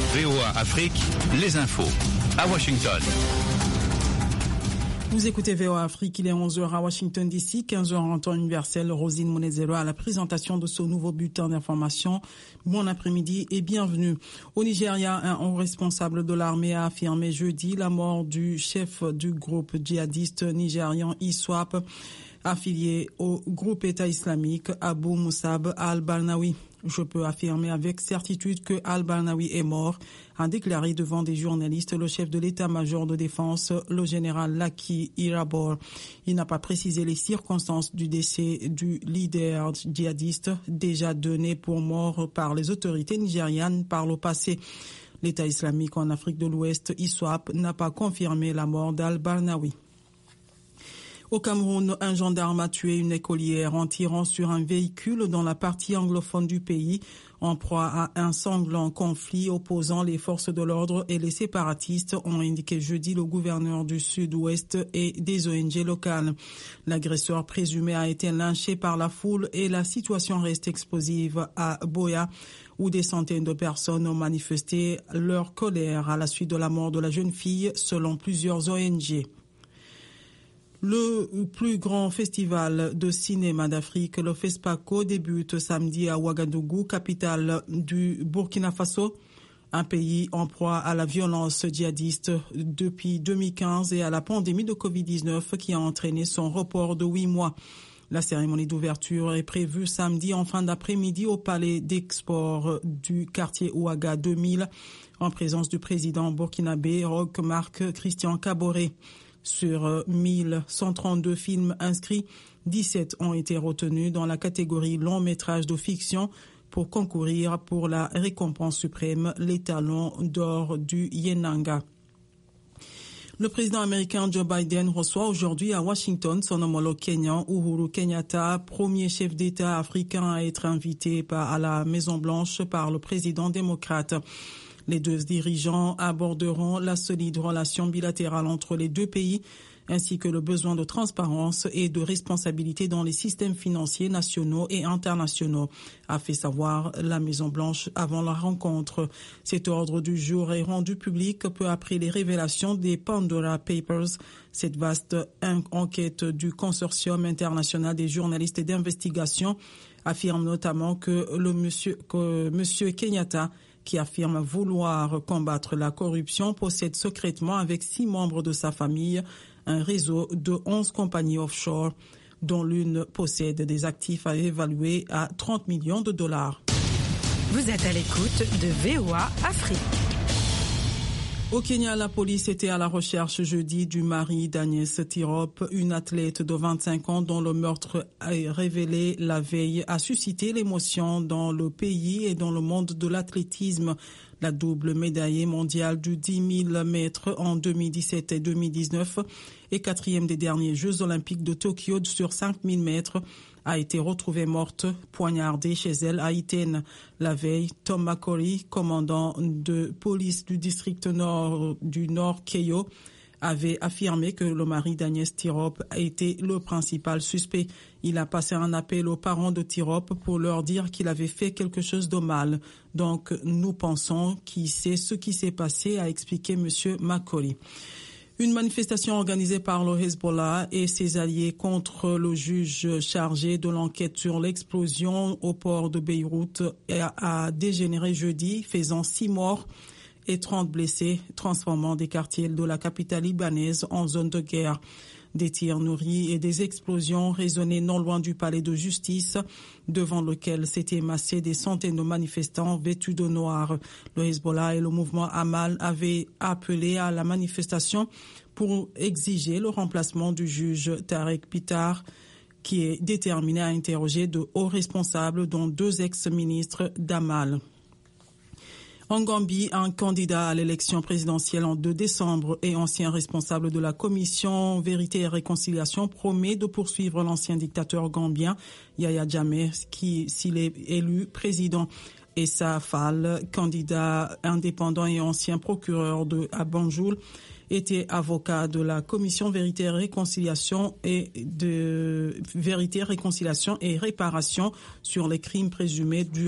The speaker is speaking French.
VOA Afrique, les infos. À Washington. Vous écoutez VOA Afrique, il est 11h à Washington DC, 15h en temps universel. Rosine Monezero à la présentation de ce nouveau bulletin d'information. Bon après-midi et bienvenue. Au Nigeria, un haut responsable de l'armée a affirmé jeudi la mort du chef du groupe djihadiste nigérian ISWAP, affilié au groupe État islamique Abu Musab al-Barnawi. Je peux affirmer avec certitude que al-Barnawi est mort, a déclaré devant des journalistes le chef de l'état-major de défense, le général Laki Irabor. Il n'a pas précisé les circonstances du décès du leader djihadiste, déjà donné pour mort par les autorités nigérianes par le passé. L'État islamique en Afrique de l'Ouest, ISWAP, n'a pas confirmé la mort d'al-Barnawi. Au Cameroun, un gendarme a tué une écolière en tirant sur un véhicule dans la partie anglophone du pays, en proie à un sanglant conflit opposant les forces de l'ordre et les séparatistes, ont indiqué jeudi le gouverneur du Sud-Ouest et des ONG locales. L'agresseur présumé a été lynché par la foule et la situation reste explosive à Boya, où des centaines de personnes ont manifesté leur colère à la suite de la mort de la jeune fille, selon plusieurs ONG. Le plus grand festival de cinéma d'Afrique, le FESPACO, débute samedi à Ouagadougou, capitale du Burkina Faso, un pays en proie à la violence djihadiste depuis 2015 et à la pandémie de Covid-19 qui a entraîné son report de 8 mois. La cérémonie d'ouverture est prévue samedi en fin d'après-midi au palais d'export du quartier Ouaga 2000, en présence du président burkinabé Roch Marc Christian Kaboré. Sur 1132 films inscrits, 17 ont été retenus dans la catégorie long métrage de fiction pour concourir pour la récompense suprême, l'étalon d'or du Yenanga. Le président américain Joe Biden reçoit aujourd'hui à Washington son homologue kenyan Uhuru Kenyatta, premier chef d'État africain à être invité à la Maison-Blanche par le président démocrate. Les deux dirigeants aborderont la solide relation bilatérale entre les deux pays, ainsi que le besoin de transparence et de responsabilité dans les systèmes financiers nationaux et internationaux, a fait savoir la Maison-Blanche avant la rencontre. Cet ordre du jour est rendu public peu après les révélations des Pandora Papers, cette vaste enquête du Consortium international des journalistes et d'investigation affirme notamment que monsieur Kenyatta, qui affirme vouloir combattre la corruption, possède secrètement avec 6 membres de sa famille un réseau de 11 compagnies offshore, dont l'une possède des actifs à évaluer à 30 millions de dollars. Vous êtes à l'écoute de VOA Afrique. Au Kenya, la police était à la recherche jeudi du mari d'Agnès Tirop, une athlète de 25 ans dont le meurtre révélé la veille a suscité l'émotion dans le pays et dans le monde de l'athlétisme. La double médaillée mondiale du 10 000 mètres en 2017 et 2019 et 4e des derniers Jeux olympiques de Tokyo sur 5 000 mètres a été retrouvée morte, poignardée chez elle à Iten. La veille, Tom McCory, commandant de police du district du Nord Keyo, avait affirmé que le mari d'Agnès Tirop a été le principal suspect. Il a passé un appel aux parents de Tirop pour leur dire qu'il avait fait quelque chose de mal. Donc, nous pensons qu'il sait ce qui s'est passé, a expliqué M. McCory. Une manifestation organisée par le Hezbollah et ses alliés contre le juge chargé de l'enquête sur l'explosion au port de Beyrouth a dégénéré jeudi, faisant 6 morts et 30 blessés, transformant des quartiers de la capitale libanaise en zone de guerre. Des tirs nourris et des explosions résonnaient non loin du palais de justice, devant lequel s'étaient massés des centaines de manifestants vêtus de noir. Le Hezbollah et le mouvement Amal avaient appelé à la manifestation pour exiger le remplacement du juge Tarek Bitar, qui est déterminé à interroger de hauts responsables, dont 2 ex-ministres d'Amal. En Gambie, un candidat à l'élection présidentielle en 2 décembre et ancien responsable de la commission Vérité et Réconciliation promet de poursuivre l'ancien dictateur gambien Yahya Jammeh s'il est élu président. Essa Fall, candidat indépendant et ancien procureur à Banjul, était avocat de la commission Vérité et Réconciliation et de Vérité, Réconciliation et Réparation sur les crimes présumés